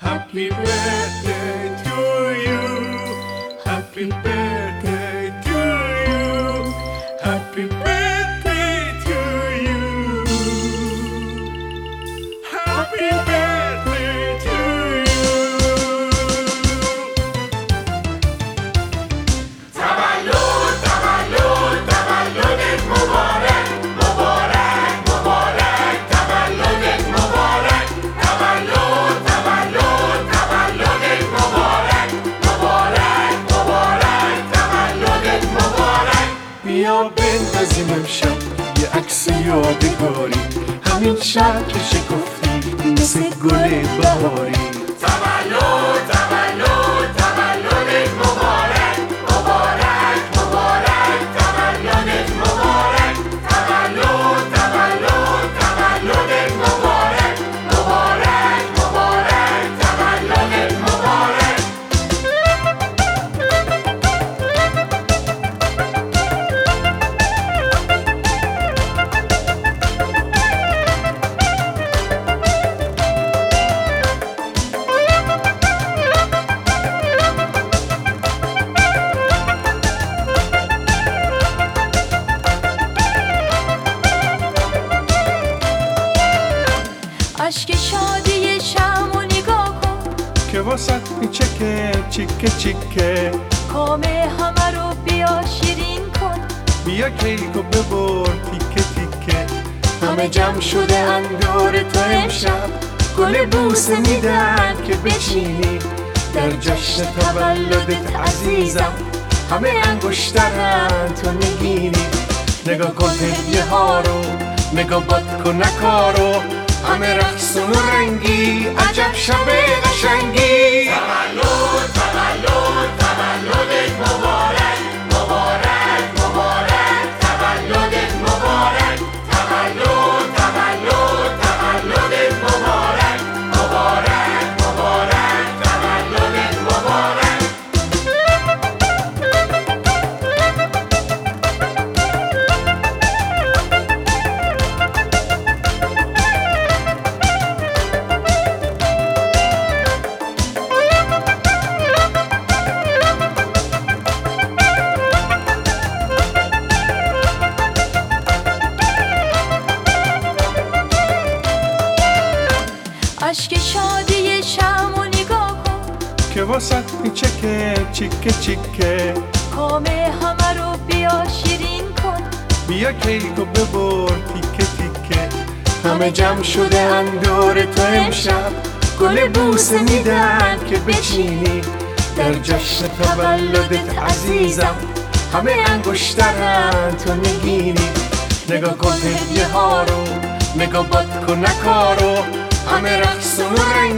Happy birthday to you. Happy birthday to you. Happy birthday to you. Happy birthday to you. تولد تولد تولدت مبارک مبارک مبارک تولدت مبارک تولد تولد تولدت مبارک مبارک مبارک تولدت مبارک بیا بندازیم امشب یه عکس یادگاری همین شب که شکفتی مثل گل بهاری تولد تولد تولدت مبارک مبارک مبارک تولدت مبارک تولد تولد تولدت مبارک مبارک مبارک تولدت مبارک اشک شادی شمع و نگاه کن که واسط میچکه چیکه چیکه کام همه رو بیا شیرین کن بیا کیکو ببر تیکه تیکه همه جمع شده اندور تو امشب گل بوسه میدن که بچینی در جشن تولدت عزیزم همه انگشترن تو نگینی نگاه کن هدیه ها رو نگاه باد کن نکارو همه رقصون و رنگی عجب شب قشنگی تولد تولد تولدت مبارک مبارک مبارک تولدت مبارک تولد تولد تولدت مبارک مبارک مبارک تولدت مبارک اشک شادی شمع و نگاه کن که واسط میچکه چیکه چیکه کام همه رو بیا شیرین کن بیا کیکو ببر تیکه تیکه همه جمع شده اندور تو امشب گل بوسه میدن که بچینی در جشن تولدت عزیزم همه انگشترن تو نگینی نگاه کن هدیه ها رو نگاه باد کن نکارو همه رقصون و رنگی